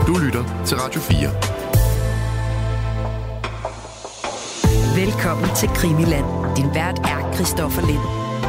Du lytter til Radio 4. Velkommen til Krimiland. Din vært er Christoffer Lind.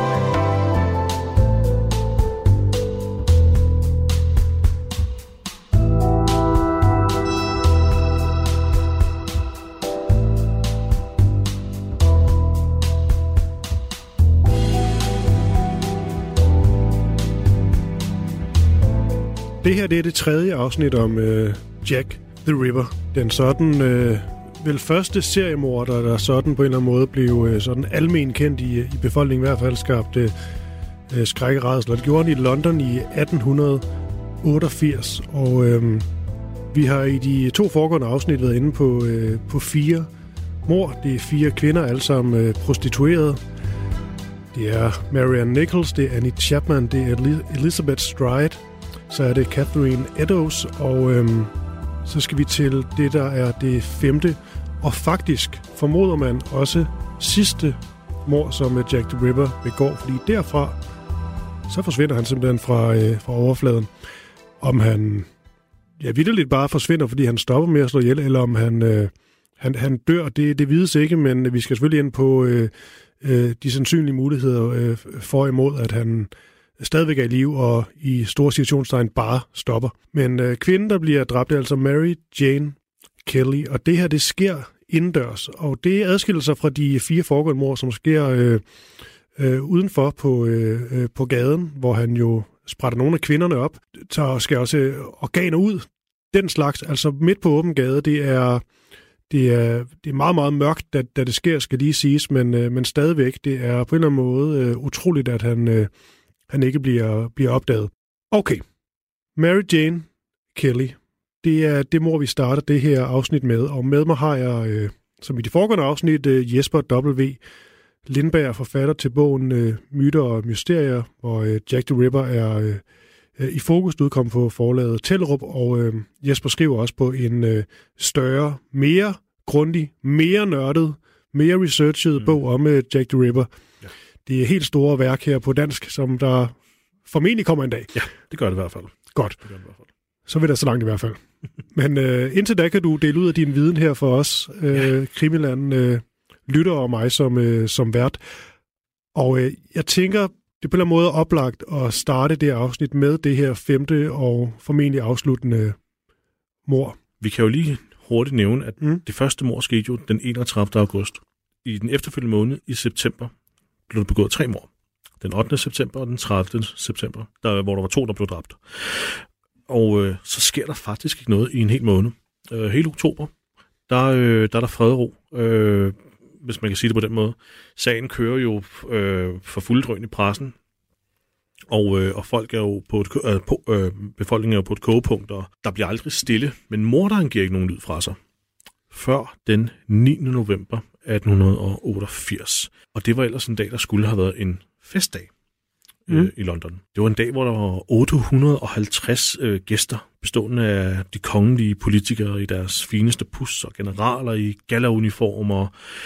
Det her det er det tredje afsnit om Jack the Ripper. Den sådan vel første seriemorder, der sådan på en eller anden måde blev sådan almen kendt i befolkningen, i hvert fald skabte skrækkerædsel. Det gjorde han i London i 1888, og vi har i de to foregående afsnit været inde på 4 mord. Det er 4 kvinder, alle sammen prostituerede. Det er Marianne Nichols, det er Annie Chapman, det er Elizabeth Stride, så er det Catherine Eddowes, og så skal vi til det, der er det 5. og faktisk formoder man også sidste mord, som Jack the Ripper begår, fordi derfra så forsvinder han simpelthen fra overfladen. Om han vitterligt bare forsvinder, fordi han stopper med at slå ihjel, eller om han dør, det vides ikke, men vi skal selvfølgelig ind på de sandsynlige muligheder for imod, at han stadigvæk er i live og i store situationstegn bare stopper. Men kvinden, der bliver dræbt, er altså Mary Jane Kelly, og det her, det sker indendørs, og det adskiller sig fra de 4 foregående mord, som sker udenfor på gaden, hvor han jo sprætter nogle af kvinderne op, skal også organer ud. Den slags, altså midt på åben gade, det er meget, meget mørkt, da det sker, skal lige siges, men stadigvæk, det er på en eller anden måde utroligt, at han ikke bliver opdaget. Okay. Mary Jane Kelly. Det er det mord, vi starter det her afsnit med. Og med mig har jeg, som i de foregående afsnit, Jesper W. Lindberg, forfatter til bogen Myter og Mysterier, hvor Jack the Ripper er i fokus, udkom på forlaget Tellerup, og Jesper skriver også på en større, mere grundig, mere nørdet, mere researchet bog om Jack the Ripper. Ja. Det er helt store værk her på dansk, som der formentlig kommer en dag. Ja, det gør det i hvert fald. Godt. Det gør det i hvert fald. Så vil det så langt i hvert fald. Men indtil da kan du dele ud af din viden her for os, Krimiland, lytter og mig som vært. Og jeg tænker, det er på en eller anden måde oplagt at starte det afsnit med det her 5. og formentlig afsluttende mord. Vi kan jo lige hurtigt nævne, at det første mord skete jo den 31. august. I den efterfølgende måned i september blev der begået 3 mord. Den 8. september og den 30. september, hvor der var 2, der blev dræbt. Og så sker der faktisk ikke noget i en hel måned. Hele oktober, der er der fred og ro, hvis man kan sige det på den måde. Sagen kører jo for fuld drøn i pressen, og folk er jo befolkningen er jo på et kogepunkt, og der bliver aldrig stille. Men morderen giver ikke nogen lyd fra sig før den 9. november 1888. Og det var ellers en dag, der skulle have været en festdag i London. Det var en dag, hvor der var 850 gæster, bestående af de kongelige politikere i deres fineste pus, og generaler i galauniformer,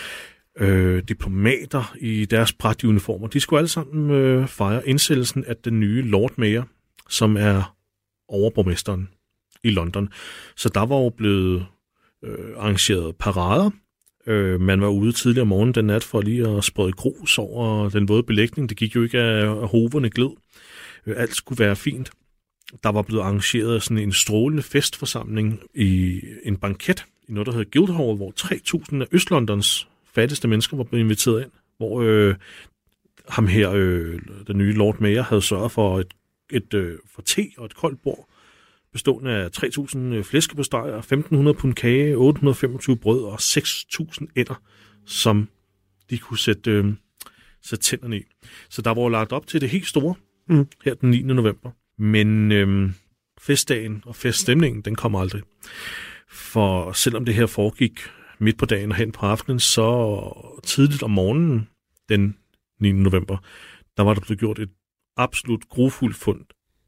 diplomater i deres prægtige uniformer. De skulle alle sammen fejre indsættelsen af den nye Lord Mayor, som er overborgmesteren i London. Så der var jo blevet arrangeret parader. Man var ude tidligere om morgenen den nat for lige at sprede grus over den våde belægning. Det gik jo ikke af hoverne gled. Alt skulle være fint. Der var blevet arrangeret sådan en strålende festforsamling i en banket i noget, der hedder Guildhall, hvor 3.000 af Østlondons fattigste mennesker var blevet inviteret ind. Hvor ham her, den nye Lord Mayor, havde sørget for for te og et koldt bord, bestående af 3.000 flæskesteger, 1.500 pund kage, 825 brød og 6.000 ænder, som de kunne sætte tænderne i. Så der var lagt op til det helt store her den 9. november. Men festdagen og feststemningen, den kom aldrig. For selvom det her foregik midt på dagen og hen på aftenen, så tidligt om morgenen den 9. november, der var der blevet gjort et absolut grufuldt fund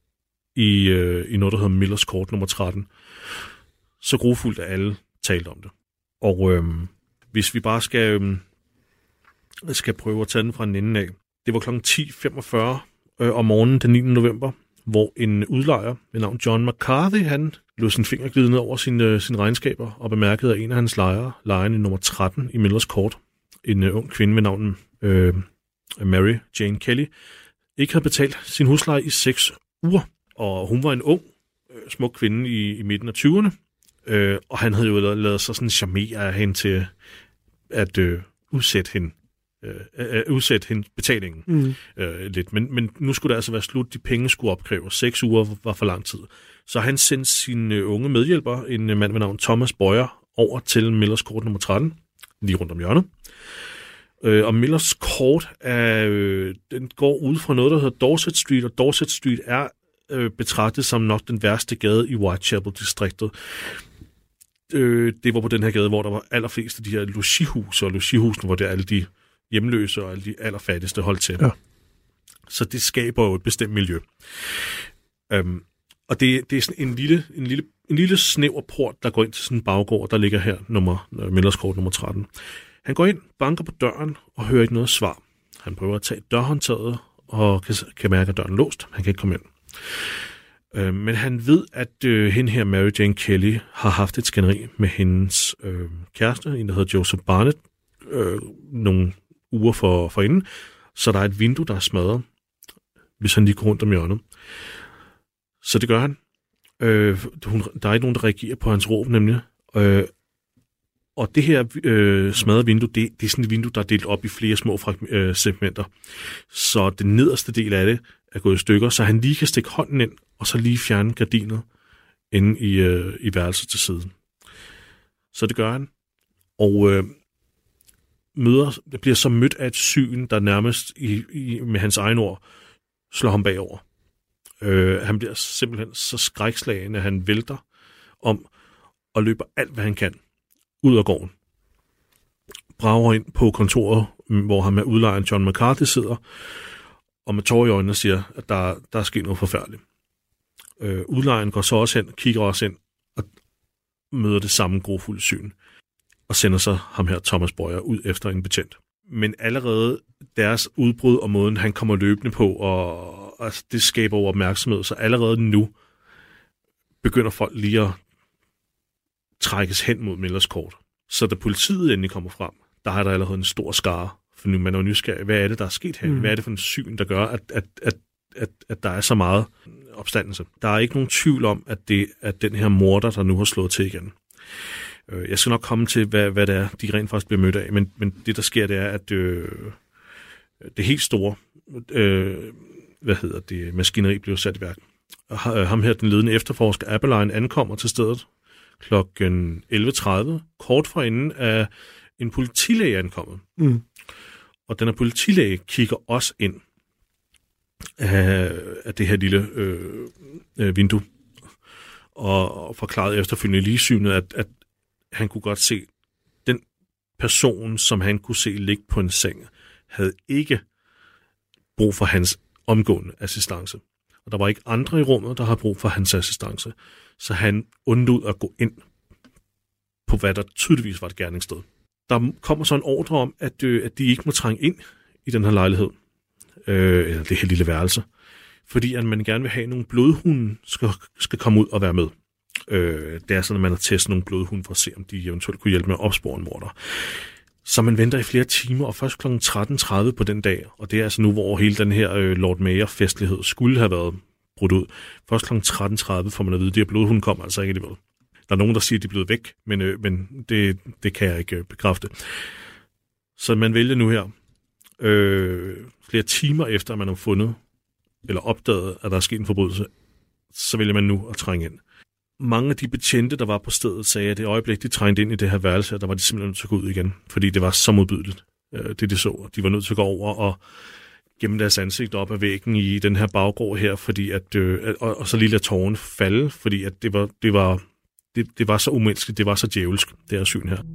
i noget, der hedder Millers Court nummer 13. Så grufuldt, at alle talte om det. Og hvis vi bare skal prøve at tage den fra en ende af. Det var kl. 10.45 om morgenen den 9. november, hvor en udlejer ved navn John McCarthy, han lod sin finger glide ned over sine regnskaber og bemærkede, at en af hans lejeren i nummer 13 i Millers Court, en ung kvinde ved navn Mary Jane Kelly, ikke havde betalt sin husleje i 6 uger. Og hun var en ung, smuk kvinde i midten af 20'erne, og han havde jo lavet sig sådan charmere af hende til at udsætte hende betalingen lidt. Men nu skulle det altså være slut. De penge skulle opkræves. 6 uger var for lang tid. Så han sendte sin unge medhjælper, en mand ved navn Thomas Boyer, over til Millers Court nummer 13, lige rundt om hjørnet. Og Millers Court den går ud fra noget, der hedder Dorset Street, og Dorset Street er betragtet som nok den værste gade i Whitechapel-distriktet. Det var på den her gade, hvor der var allerflest af de her logihuse, og logihusene, hvor der alle de hjemløse og alle de allerfattigste holdt til. Ja. Så det skaber jo et bestemt miljø. Og det er sådan en lille snæver port, der går ind til sådan en baggård, der ligger her, Millers Court nummer 13. Han går ind, banker på døren og hører ikke noget svar. Han prøver at tage dørhåndtaget og kan mærke, at døren er låst. Han kan ikke komme ind. Men han ved, at hende her, Mary Jane Kelly, har haft et skænderi med hendes kæreste, en der hedder Joseph Barnett, nogle uger forinden. Så der er et vindue, der er smadret, hvis han lige går rundt om hjørnet. Så det gør han. Der er ikke nogen, der reagerer på hans råb, nemlig. Og det her smadrede vindue, det er sådan et vindue, der er delt op i flere små segmenter. Så den nederste del af det er gået i stykker, så han lige kan stikke hånden ind, og så lige fjerne gardinet inde i værelset til siden. Så det gør han. Og bliver så mødt af et syn, der nærmest med hans egen ord slår ham bagover. Han bliver simpelthen så skrækslagen, at han vælter om og løber alt, hvad han kan, ud af gården. Brager ind på kontoret, hvor han med udlejeren John McCarthy sidder, og med tårer i øjnene siger, at der er sket noget forfærdeligt. Udlejeren går så også hen, kigger også ind, og møder det samme grofulde syn, og sender så ham her, Thomas Boyer, ud efter en betjent. Men allerede deres udbrud og måden, han kommer løbende på, og altså, det skaber jo opmærksomhed, så allerede nu begynder folk lige at trækkes hen mod Millers Court. Så da politiet endelig kommer frem, der er der allerede en stor skare, for nu man er jo nysgerrig. Hvad er det, der er sket her? Hvad er det for en syn, der gør, at der er så meget opstandelse? Der er ikke nogen tvivl om, at det er den her morder, der nu har slået til igen. Jeg skal nok komme til, hvad det er, de rent faktisk bliver mødt af, men det, der sker, det er, at det helt store maskineri bliver sat i værk. Ham her, den ledende efterforsker Aberline, ankommer til stedet kl. 11.30, kort forinden af en politilæge ankommet. Og den her politilæge kigger også ind af det her lille vindue, og forklarede efterfølgende lige synet, at han kunne godt se, den person, som han kunne se ligge på en seng, havde ikke brug for hans omgående assistance. Og der var ikke andre i rummet, der havde brug for hans assistance. Så han undlod at gå ind på, hvad der tydeligvis var et gerningssted. Der kommer så en ordre om, at de ikke må trænge ind i den her lejlighed, eller det her lille værelse, fordi at man gerne vil have nogle blodhunde, skal komme ud og være med. Det er sådan, at man har testet nogle blodhunde for at se, om de eventuelt kunne hjælpe med at opspore en morder. Så man venter i flere timer, og først kl. 13.30 på den dag, og det er altså nu, hvor hele den her Lord Mayor-festlighed skulle have været brudt ud. Først kl. 13.30 får man at vide, at de her blodhunde kommer altså ikke alligevel. Der er nogen, der siger, at de er blevet væk, men det kan jeg ikke bekræfte. Så man vælger nu her, flere timer efter, at man har fundet, eller opdaget, at der er sket en forbrydelse, så vælger man nu at trænge ind. Mange af de betjente, der var på stedet, sagde, at det øjeblik, de trængte ind i det her værelse, der var de simpelthen nødt til at gå ud igen, fordi det var så modbydeligt, det de så. De var nødt til at gå over og gemme deres ansigt op ad væggen i den her baggård her, fordi og så lige lade tårerne falde, fordi at det var så umenneskeligt, det var så djævelsk, det her syn her.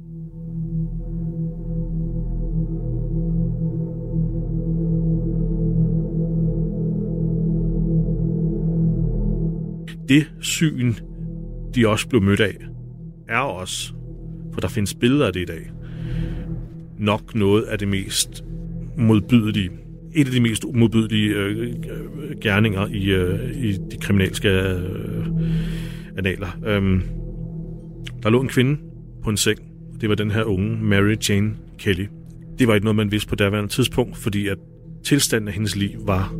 Det syn, de også blev mødt af, er også, for der findes billeder af det i dag, nok noget af det mest modbydelige. Et af de mest modbydelige gerninger i de kriminalske analer. Der lå en kvinde på en seng. Det var den her unge Mary Jane Kelly. Det var ikke noget, man vidste på daværende tidspunkt, fordi at tilstanden af hendes liv var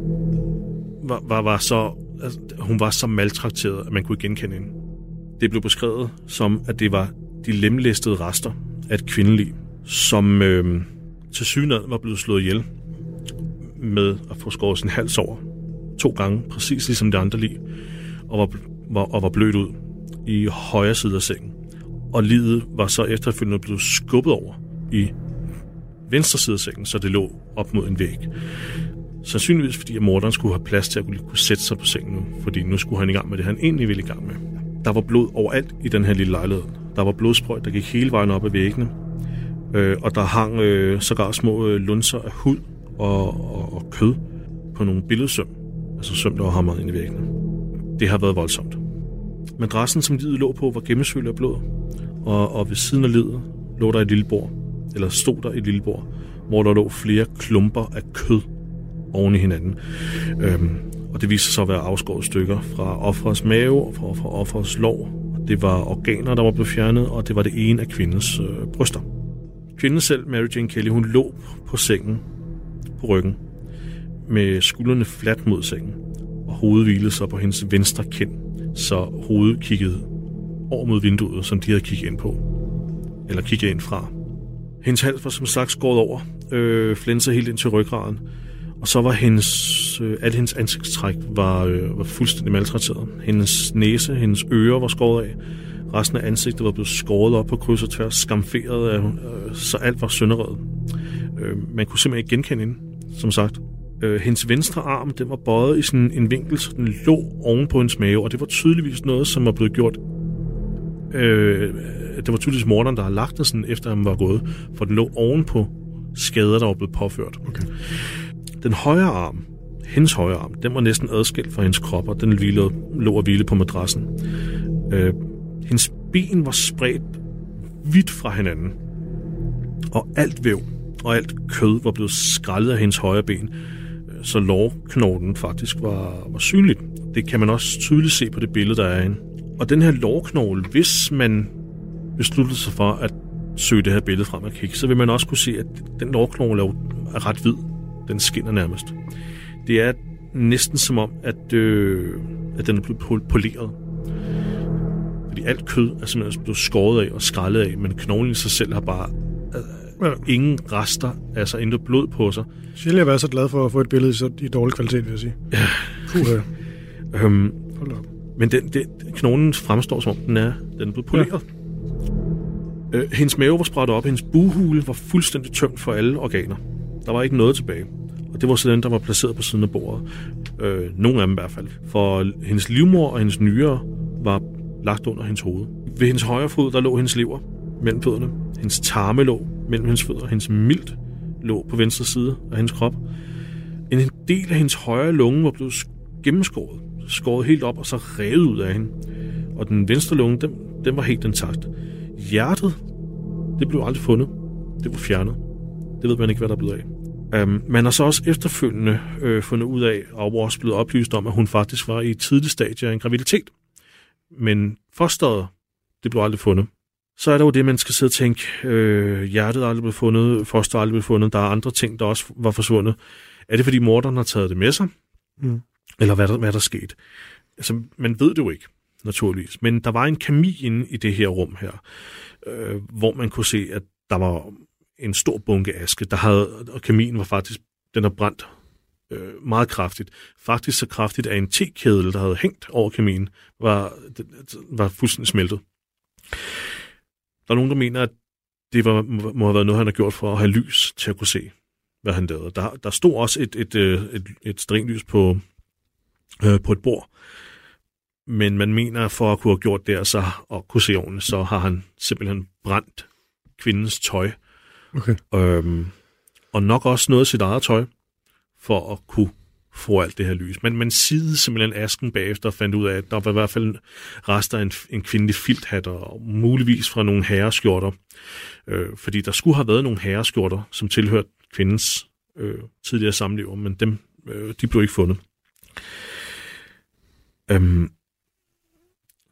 så... Altså, hun var så maltrakteret, at man kunne genkende hende. Det blev beskrevet som, at det var de lemlæstede rester af et kvindeliv, som til synligheden var blevet slået ihjel med at få skåret sin hals over 2 gange, præcis ligesom det andre lig, og var blødt ud i højre side af sengen. Og liget var så efterfølgende blevet skubbet over i venstre side af sengen, så det lå op mod en væg. Sandsynligvis fordi at morderen skulle have plads til at kunne sætte sig på sengen nu, fordi nu skulle han i gang med det, han egentlig ville i gang med. Der var blod overalt i den her lille lejlighed. Der var blodsprøjt, der gik hele vejen op ad væggene, og der hang sågar små lunser af hud og kød på nogle billedsøm, altså søm, der var hamret ind i væggene. Det har været voldsomt. Madrassen, som liget lå på, var gennemsølet af blod, og ved siden af liget lå der et lille bord, eller stod der et lille bord, hvor der lå flere klumper af kød oven i hinanden. Og det viste sig at være afskåret stykker fra offerets mave og fra offerets lår. Det var organer, der var blevet fjernet, og det var det ene af kvindens bryster. Kvinden selv, Mary Jane Kelly, hun lå på sengen på ryggen med skuldrene fladt mod sengen, og hovedet hvilede sig på hendes venstre kind, så hovedet kiggede over mod vinduet, som de havde kigget ind på, eller kigget ind fra. Hendes hals var som sagt skåret over, flænset helt ind til ryggraden, og så var al hendes ansigtstræk var fuldstændig maltrakteret. Hendes næse, hendes ører var skåret af. Resten af ansigtet var blevet skåret op på kryds og tværs, skamferet, så alt var sønderredet. Man kunne simpelthen ikke genkende hende, som sagt. Hendes venstre arm, den var bøjet i sådan en vinkel, så den lå oven på hendes mave, og det var tydeligvis noget, som var blevet gjort. Det var tydeligvis morderen, der havde lagt den sådan, efter han var gået, for den lå oven på skader, der var blevet påført. Okay. Den højre arm, hendes højre arm, den var næsten adskilt fra hendes krop, og den lå og hvile på madrassen. Hendes ben var spredt vidt fra hinanden, og alt væv og alt kød var blevet skrællet af hendes højre ben, så lårknoglen faktisk var synligt. Det kan man også tydeligt se på det billede, der er af hende. Og den her lårknogle, hvis man besluttede sig for at søge det her billede frem og kigge, så vil man også kunne se, at den lårknogle er ret hvid. Den skinner nærmest. Det er næsten som om, at den er blevet poleret. Fordi alt kød er simpelthen blevet skåret af og skrællet af, men knoglen i sig selv har bare ingen rester, altså intet blod på sig. Sjældent jeg har været så glad for at få et billede i dårlig kvalitet, vil jeg sige. Hold op. Men knoglen fremstår som om, den er blevet poleret. Ja. Hendes mave var spredt op, hendes bughule var fuldstændig tømt for alle organer. Der var ikke noget tilbage. Og det var så den, der var placeret på siden af bordet. Nogle af dem i hvert fald. For hendes livmor og hendes nyrer var lagt under hendes hoved. Ved hendes højre fod, der lå hendes lever mellem fødderne. Hendes tarme lå mellem hendes fødder. Hendes milt lå på venstre side af hendes krop. En del af hendes højre lunge var blevet gennemskåret. Skåret helt op og så revet ud af hende. Og den venstre lunge, den var helt intakt. Hjertet, det blev aldrig fundet. Det var fjernet. Det ved man ikke, hvad der er blevet af. Man har så også efterfølgende fundet ud af, og også blevet oplyst om, at hun faktisk var i et tidligt stadie af en graviditet. Men fosteret, det blev aldrig fundet. Så er der jo det, man skal sidde og tænke, hjertet er aldrig blevet fundet, fosteret er aldrig blevet fundet, der er andre ting, der også var forsvundet. Er det, fordi morderen har taget det med sig? Eller hvad der er sket? Altså, man ved det jo ikke, naturligvis. Men der var en kemi inde i det her rum her, hvor man kunne se, at der var en stor bunke aske, og kemien var faktisk, den har brændt meget kraftigt. Faktisk så kraftigt, at en tekedel, der havde hængt over kemien, var fuldstændig smeltet. Der er nogen, der mener, at det må have været noget, han har gjort for at have lys til at kunne se, hvad han lavede. Der stod også et stearinlys på et bord, men man mener, at for at kunne have gjort det, så at kunne se ordentligt, så har han simpelthen brændt kvindens tøj. Okay. Og nok også noget af sit eget tøj, for at kunne få alt det her lys. Men man sidede simpelthen asken bagefter og fandt ud af, at der var i hvert fald rester af en kvindelig filthat, og muligvis fra nogle herreskjorter. Fordi der skulle have været nogle herreskjorter, som tilhørte kvindens tidligere samlever, men de blev ikke fundet.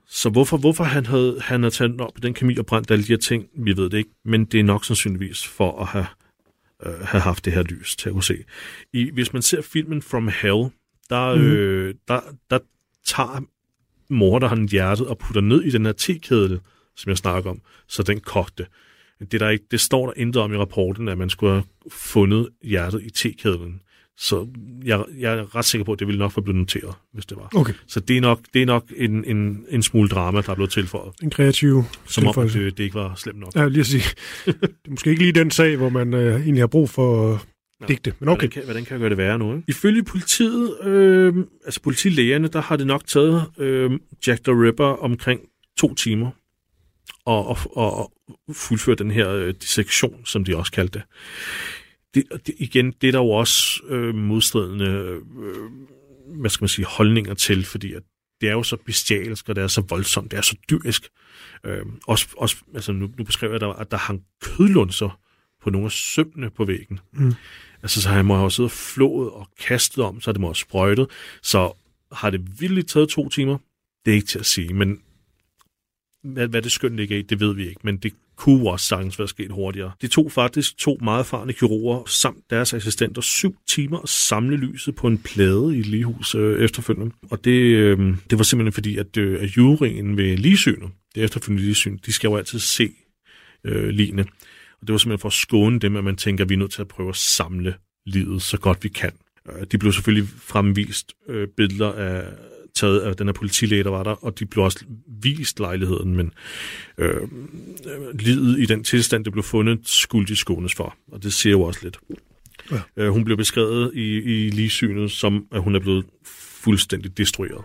Så hvorfor han havde taget op i den kemi og brændt alle de her ting, vi ved det ikke, men det er nok sandsynligvis for at have haft det her lys til at kunne se. Hvis man ser filmen From Hell, der tager morderen hjertet og putter ned i den her tekedel, som jeg snakker om, så den kogte. Det står der intet om i rapporten, at man skulle have fundet hjertet i tekedlen. Så jeg er ret sikker på, at det ville nok være blevet noteret, hvis det var. Okay. Så det er nok en smule drama, der er blevet tilføjet. En kreativ som om, at det ikke var slemt nok. Ja, lige at sige. Det er måske ikke lige den sag, hvor man egentlig har brug for digte. Men okay. Hvordan kan jeg gøre det værre nu? Ikke? Ifølge politiet, altså politilægerne, der har det nok taget Jack the Ripper omkring 2 timer og fuldføre den her dissektion, som de også kaldte det. Det er der jo også modstridende hvad skal man sige, holdninger til, fordi at det er jo så bestialsk, og det er så voldsomt, det er så dyrisk. Også altså nu beskriver jeg, at der hang kødlunser på nogle af sømmene på væggen. Altså, så han må have siddet og flået og kastet om, så det må have sprøjtet. Så har det virkelig taget 2 timer? Det er ikke til at sige, men hvad det skønt ligger i, det ved vi ikke, men det kunne også sagtens være sket hurtigere. Det tog faktisk 2 meget erfarne kirurger samt deres assistenter 7 timer at samle lyset på en plade i et ligehus efterfølgende. Og det var simpelthen fordi, at juryen ved ligesynet, det efterfølgende ligesyn, de skal jo altid se ligene. Og det var simpelthen for at skåne dem, at man tænker, at vi er nødt til at prøve at samle livet så godt vi kan. De blev selvfølgelig fremvist billeder taget af den her politilæge, der var der, og de blev også vist lejligheden, men livet i den tilstand, det blev fundet, skulle de skånes for. Og det siger jo også lidt. Ja. Hun blev beskrevet i ligesynet, som at hun er blevet fuldstændig destrueret.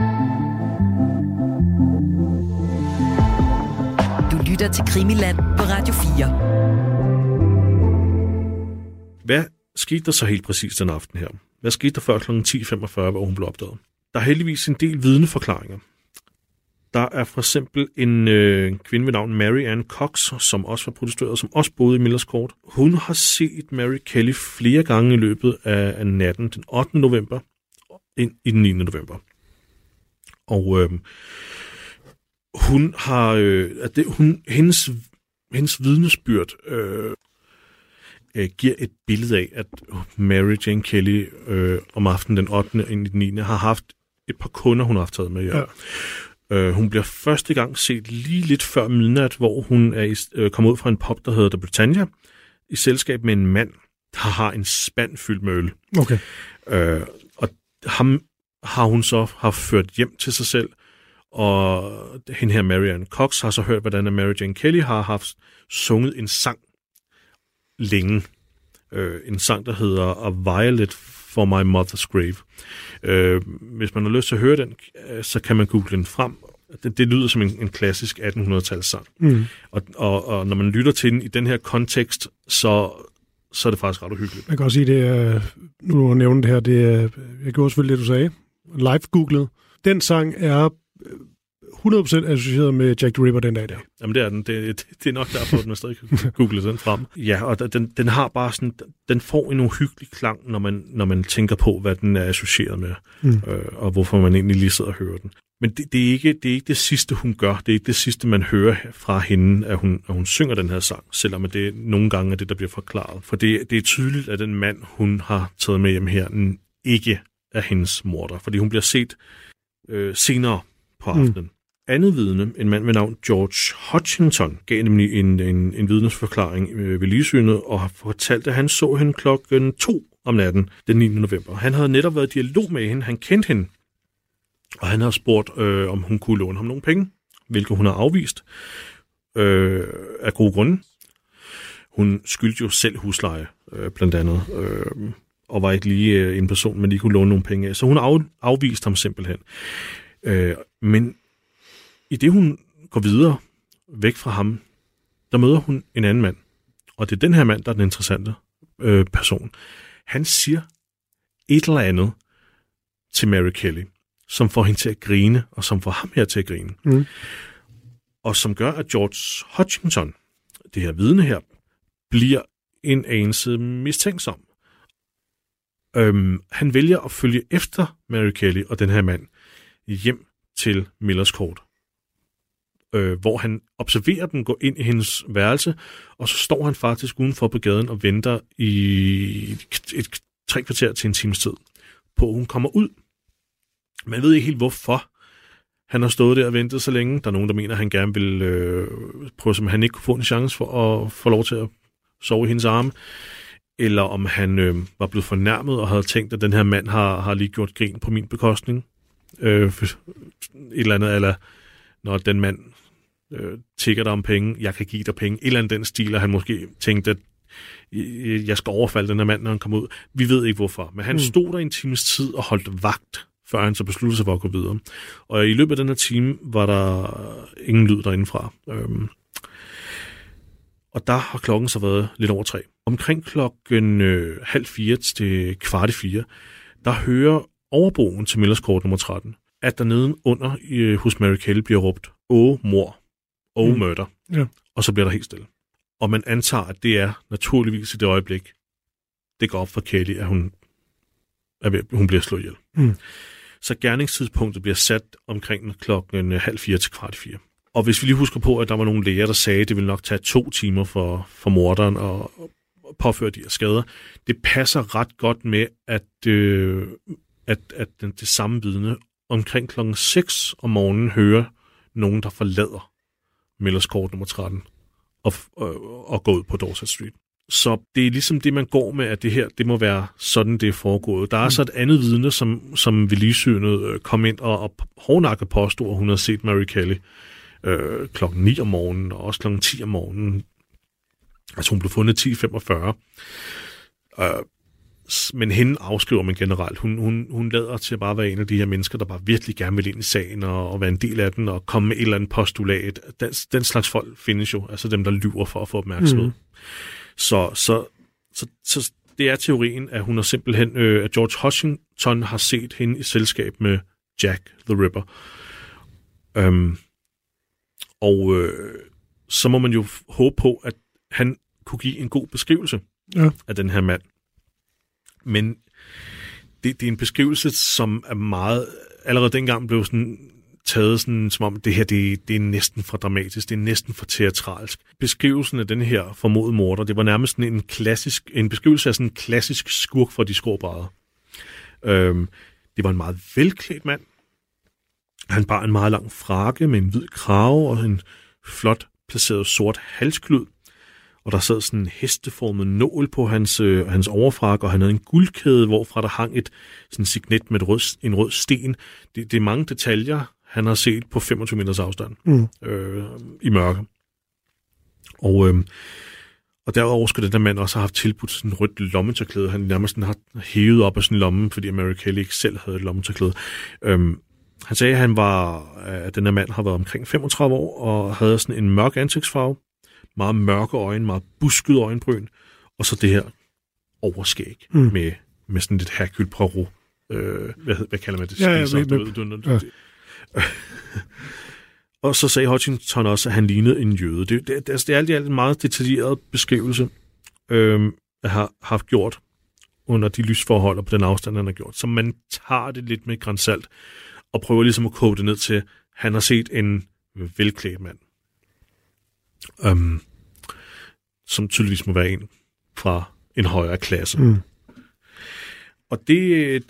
Du lytter til Krimiland på Radio 4. Hvad skete der så helt præcis den aften her? Hvad skete der før kl. 10.45, hvor hun blev opdaget? Der er heldigvis en del vidneforklaringer. Der er for eksempel en kvinde ved navn Mary Ann Cox, som også var prostitueret, som også boede i Millers Court. Hun har set Mary Kelly flere gange i løbet af natten, den 8. november, ind i den 9. november. Og hun har hendes vidnesbyrd giver et billede af, at Mary Jane Kelly om aftenen den 8. ind i den 9. har haft et par kunder, hun har haft taget med. Ja. Hun bliver første gang set lige lidt før midnat, hvor hun er kommet ud fra en pub, der hedder The Britannia, i selskab med en mand, der har en spand fyldt med øl. Okay. Og ham har hun så ført hjem til sig selv, og hende her Mary Ann Cox har så hørt, hvordan Mary Jane Kelly har haft sunget en sang længe. En sang, der hedder A Violet for My Mother's Grave. Hvis man har lyst til at høre den, så kan man google den frem. Det lyder som en klassisk 1800-tals sang. Og når man lytter til den i den her kontekst, så er det faktisk ret uhyggeligt. Jeg kan også sige, det er, nu du har nævnt det her, jeg gjorde selvfølgelig det, du sagde, live-googlet. Den sang er 100% associeret med Jack the Ripper den dag i dag. Jamen det er den. Det er nok derfor, at man stadig kan google den frem. Ja, og den har bare sådan, den får en uhyggelig klang, når man tænker på, hvad den er associeret med, og hvorfor man egentlig lige sidder og hører den. Men det er ikke det sidste, hun gør. Det er ikke det sidste, man hører fra hende, at hun synger den her sang, selvom det nogle gange er det, der bliver forklaret. For det er tydeligt, at den mand, hun har taget med hjem her, ikke er hendes morder, fordi hun bliver set senere på aftenen. Andet vidne, en mand med navn George Hutchinson, gav nemlig en vidnesforklaring ved ligesynet, og har fortalt, at han så hende klokken 2 om natten den 9. november. Han havde netop været i dialog med hende, han kendte hende, og han havde spurgt, om hun kunne låne ham nogle penge, hvilket hun har afvist af gode grunde. Hun skyldte jo selv husleje, blandt andet, og var ikke lige en person, man lige kunne låne nogle penge af. Så hun afviste ham simpelthen. Men i det hun går videre væk fra ham, der møder hun en anden mand. Og det er den her mand, der er den interessante person. Han siger et eller andet til Mary Kelly, som får hende til at grine, og som får ham her til at grine. Og som gør, at George Hutchinson, det her vidne her, bliver en anelse mistænksom. Han vælger at følge efter Mary Kelly og den her mand hjem til Millers Court. hvor han observerer dem gå ind i hendes værelse, og så står han faktisk udenfor på gaden og venter i 3 kvarter til en times tid på, at hun kommer ud. Man ved ikke helt, hvorfor han har stået der og ventet så længe. Der er nogen, der mener, at han gerne vil prøve, som han ikke kunne få en chance for at få lov til at sove i hendes arme, eller om han var blevet fornærmet og havde tænkt, at den her mand har lige gjort grin på min bekostning. Et eller andet, eller når den mand tigger dig om penge, jeg kan give dig penge, et eller andet den stil, og han måske tænkte, at jeg skal overfalde den her mand, når han kommer ud. Vi ved ikke hvorfor, men han stod der en times tid og holdt vagt, før han så besluttede sig for at gå videre. Og i løbet af den her time var der ingen lyd derindefra. Og der har klokken så været lidt over 3. Omkring klokken 3:30 til 3:15, der hører overboen til Millers Court nummer 13, at der neden under hos Mary Kelly bliver råbt, mor, murder. Ja. Og så bliver der helt stille. Og man antager, at det er naturligvis i det øjeblik, det går op for Kelly, at hun bliver slået ihjel. Så gerningstidspunktet bliver sat omkring klokken 3:30 til 3:15. Og hvis vi lige husker på, at der var nogle læger, der sagde, at det ville nok tage 2 timer for morderen at påføre de her skader, det passer ret godt med, at det samme vidne omkring klokken 6 om morgenen hører nogen, der forlader Millers Court nummer 13 og går ud på Dorset Street. Så det er ligesom det, man går med, at det her, det må være sådan, det er foregået. Der er så et andet vidne, som ved ligesynet kom ind og hårdnakket påstod, at hun havde set Mary Kelly klokken 9 om morgenen, og også klokken 10 om morgenen. Altså hun blev fundet 10:45. Men hende afskriver man generelt. Hun lader til at bare være en af de her mennesker, der bare virkelig gerne vil ind i sagen og være en del af den og komme med et eller andet postulat. Den slags folk findes jo, altså dem, der lyver for at få opmærksomhed. Så det er teorien, at hun har simpelthen, at George Washington har set hende i selskab med Jack the Ripper. Så må man jo håbe på, at han kunne give en god beskrivelse af den her mand. Men det er en beskrivelse, som er meget, allerede dengang blev sådan taget sådan, som om det her, det er næsten for dramatisk, det er næsten for teatralsk. Beskrivelsen af den her formodede morder, det var nærmest en beskrivelse af sådan en klassisk skurk fra de skråbrædder. Det var en meget velklædt mand. Han bar en meget lang frakke med en hvid krave og en flot placeret sort halsklud. Og der sad sådan en hesteformet nål på hans overfrakke, og han havde en guldkæde, hvorfra der hang et sådan signet med en rød sten. Det er mange detaljer, han har set på 25 meters afstand i mørke. Og derover skulle den der mand også have haft tilbudt sådan en rødt lommetørklæde. Han nærmest har hævet op af sin lomme, fordi Mary Kelly ikke selv havde et lommetørklæde. Han sagde, at den her mand har været omkring 35 år, og havde sådan en mørk ansigtsfarve, meget mørke øjne, meget busket øjenbryn, og så det her overskæg med sådan lidt Hercule Poirot. Hvad kalder man det? Og så sagde Washington også, at han lignede en jøde. Det er alt en meget detaljeret beskrivelse, at har haft gjort under de lysforhold og på den afstand, han har gjort. Så man tager det lidt med grænsalt og prøver ligesom at koge det ned til, han har set en velklædt mand. Som tydeligvis må være en fra en højere klasse. Og det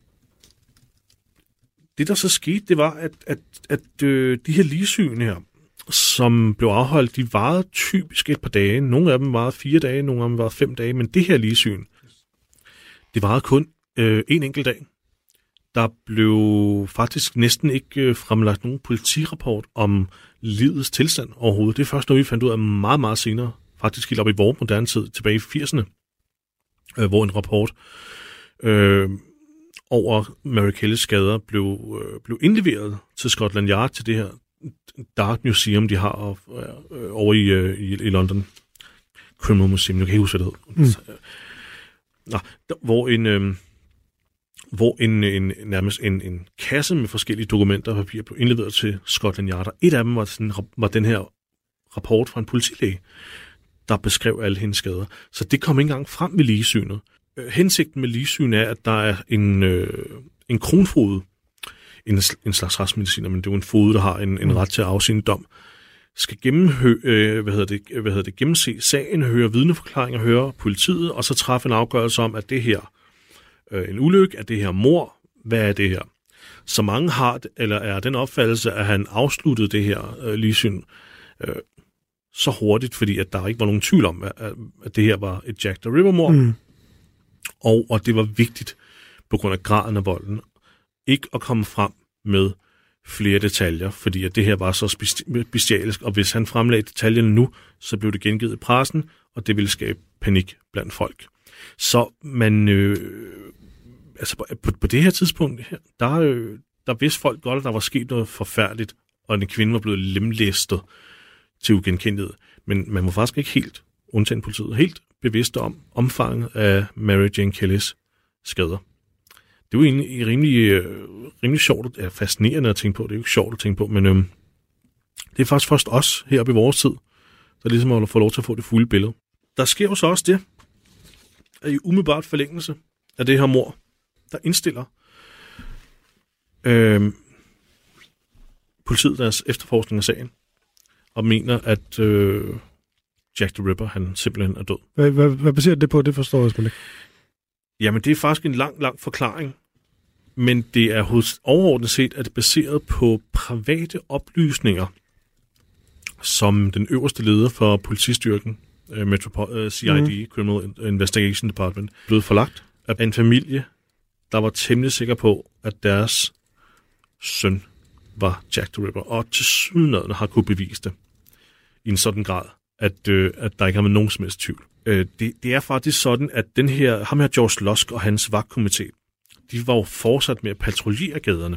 der så skete, det var, at de her ligsyn her, som blev afholdt, de varede typisk et par dage. Nogle af dem varede 4 dage, nogle af dem varede 5 dage, men det her ligsyn, det varede kun en enkelt dag. Der blev faktisk næsten ikke fremlagt nogen politirapport om livets tilstand overhovedet. Det er først noget, vi fandt ud af meget, meget senere, faktisk helt op i vores moderne tid, tilbage i 80'erne, hvor en rapport over Mary Kellys skader blev indleveret til Scotland Yard, til det her Dark Museum, de har over i London. Criminal Museum, jeg kan ikke huske, hvad det hedder. Hvor nærmest en kasse med forskellige dokumenter og papir blev indleveret til Scotland Yard. Og et af dem var den her rapport fra en politilæge, der beskrev alle hendes skader. Så det kom ikke engang frem ved ligesynet. Hensigten med ligesyn er, at der er en kronfoged en slags retsmediciner, men det er jo en fod, der har en ret til at afsige en dom, skal gennemse sagen, høre vidneforklaringer, høre politiet, og så træffe en afgørelse om, at det her en ulykke, at det her mord, hvad er det her? Så mange har, eller er den opfattelse, at han afsluttede det her ligsyn så hurtigt, fordi at der ikke var nogen tvivl om, at det her var et Jack the Ripper-mord, og det var vigtigt på grund af graden af volden, ikke at komme frem med flere detaljer, fordi at det her var så bestialsk, og hvis han fremlagde detaljerne nu, så blev det gengivet i pressen, og det ville skabe panik blandt folk. Så man, på det her tidspunkt, der vidste folk godt, at der var sket noget forfærdeligt, og en kvinde var blevet lemlæstet til ugenkendelighed. Men man var faktisk ikke helt, undtagen politiet, helt bevidst om omfanget af Mary Jane Kellys skader. Det er jo egentlig rimelig sjovt og fascinerende at tænke på. Det er jo ikke sjovt at tænke på, men det er faktisk først os heroppe i vores tid, der ligesom har fået lov til at få det fulde billede. Der sker jo så også det, at i umiddelbart forlængelse af det her mord, der indstiller politiet deres efterforskning af sagen, og mener, at Jack the Ripper, han simpelthen er død. Hvad baserer det på? Det forstår jeg ikke. Jamen, det er faktisk en lang forklaring, men det er overordnet set, at det er baseret på private oplysninger, som den øverste leder for politistyrken, CID, Criminal Investigation Department, blev forlagt af en familie, der var temmelig sikker på, at deres søn var Jack the Ripper, og tilsyneladende har kunne bevise det i en sådan grad, at der ikke har været nogen som helst tvivl. Det er faktisk sådan, at ham her George Lusk og hans vagtkomité, de var jo fortsat med at patruljere gaderne.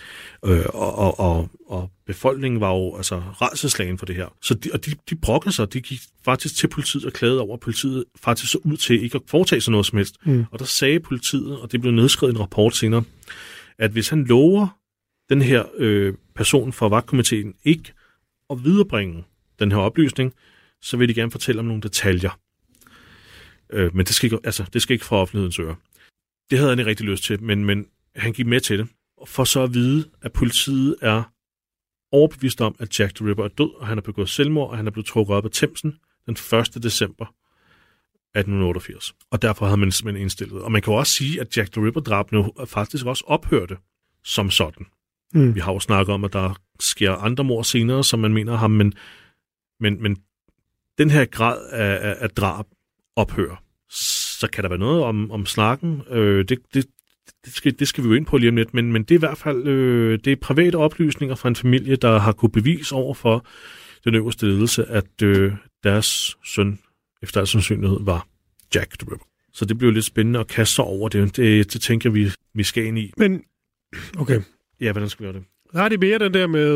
Og befolkningen var jo altså rædselsslagen for det her. Så de brokkede sig, de gik faktisk til politiet og klagede over, at politiet faktisk så ud til ikke at foretage sig noget som helst. Og der sagde politiet, og det blev nedskrevet i en rapport senere, at hvis han lover den her person fra vagtkomiteen ikke at viderebringe den her oplysning, så vil de gerne fortælle om nogle detaljer. Men det skal ikke fra offentlighedens øre. Det havde han ikke rigtig lyst til, men han gik med til det. For så at vide, at politiet er overbevist om, at Jack the Ripper er død, og han har begået selvmord, og han er blevet trukket op af Themsen den 1. december 1888. Og derfor havde man simpelthen indstillet. Og man kan jo også sige, at Jack the Ripper-drabene faktisk også ophørte som sådan. Vi har jo snakket om, at der sker andre mord senere, som man mener ham, men den her grad af drab ophører. Så kan der være noget om snakken. Det skal vi jo ind på lige om lidt, men det er i hvert fald det er private oplysninger fra en familie, der har kunne bevise over for den øverste ledelse, at deres søn efter al sandsynlighed var Jack the Ripper. Så det bliver lidt spændende at kaste sig over det. Det tænker vi skal ind i. Men, okay. Ja, hvordan skal vi gøre det? Nej, det er mere den der med...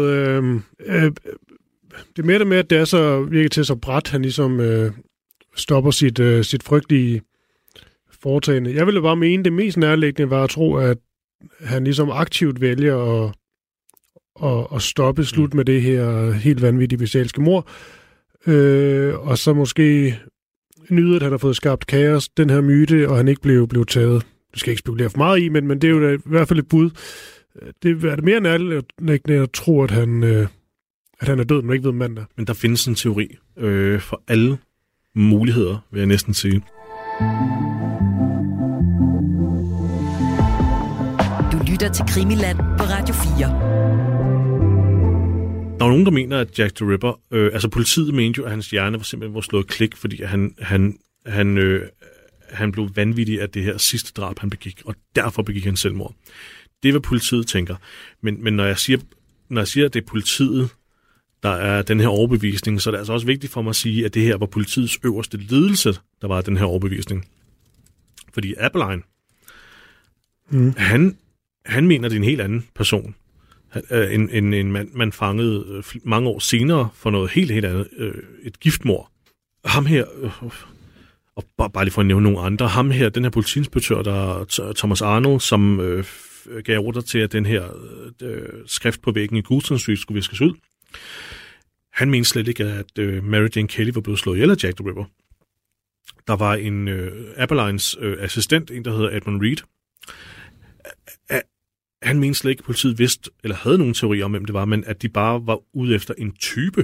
det er mere det med, at det er så virker til så bræt, han ligesom stopper sit frygtelige foretagende. Jeg ville bare mene, det mest nærliggende var at tro, at han ligesom aktivt vælger at stoppe slut med det her helt vanvittige bestialske mord. Og så måske nyde, at han har fået skabt kaos, den her myte, og han ikke blev taget. Det skal jeg ikke spekulere for meget i, men det er jo da i hvert fald et bud. Det er det mere nærliggende at tro, at han er død, men ikke ved mandag. Men der findes en teori for alle muligheder, vil jeg næsten sige. Du lytter til Krimiland på Radio 4. Der er nogen, der mener, at Jack the Ripper... politiet mente jo, at hans hjerne var simpelthen slået klik, fordi han blev vanvittig af det her sidste drab, han begik, og derfor begik han selvmord. Det er, hvad politiet tænker. Men når jeg siger, at det er politiet, der er den her overbevisning, så er det altså også vigtigt for mig at sige, at det her var politiets øverste ledelse, der var den her overbevisning. Fordi Abberline, han mener, det er en helt anden person. En mand, man fangede mange år senere for noget helt andet. Et giftmord. Ham her, og bare lige for at nævne nogle andre, ham her, den her politiinspektør, der Thomas Arnold, som gav ordre til, at den her skrift på væggen i Goulston Street skulle viskes ud. Han mente slet ikke, at Mary Jane Kelly var blevet slået ihjel af Jack the Ripper. Der var en Abberlines assistent, en der hedder Edmund Reed. han mente slet ikke, at politiet vidste, eller havde nogen teorier om, hvem det var, men at de bare var ude efter en type.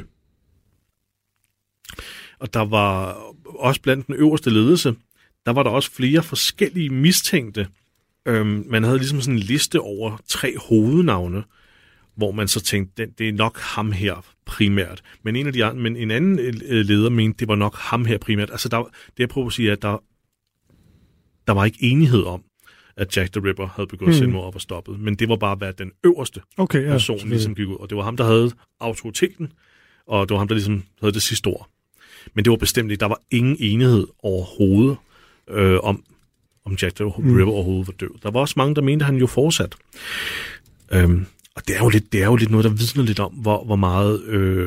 Og der var også blandt den øverste ledelse, der var der også flere forskellige mistænkte. Man havde ligesom sådan en liste over 3 hovednavne, hvor man så tænkte, det er nok ham her primært. Men en anden leder mente, det var nok ham her primært. Altså det jeg prøver at sige, at der var ikke enighed om, at Jack the Ripper havde begået selvmord og var stoppet. Men det var bare, hvad den øverste person ligesom gik ud. Og det var ham, der havde autoriteten, og det var ham, der ligesom havde det sidste ord. Men det var bestemt ikke. Der var ingen enighed overhovedet om Jack the Ripper overhovedet var død. Der var også mange, der mente, at han jo fortsat. Og det er jo lidt noget, der vidner lidt om, hvor meget,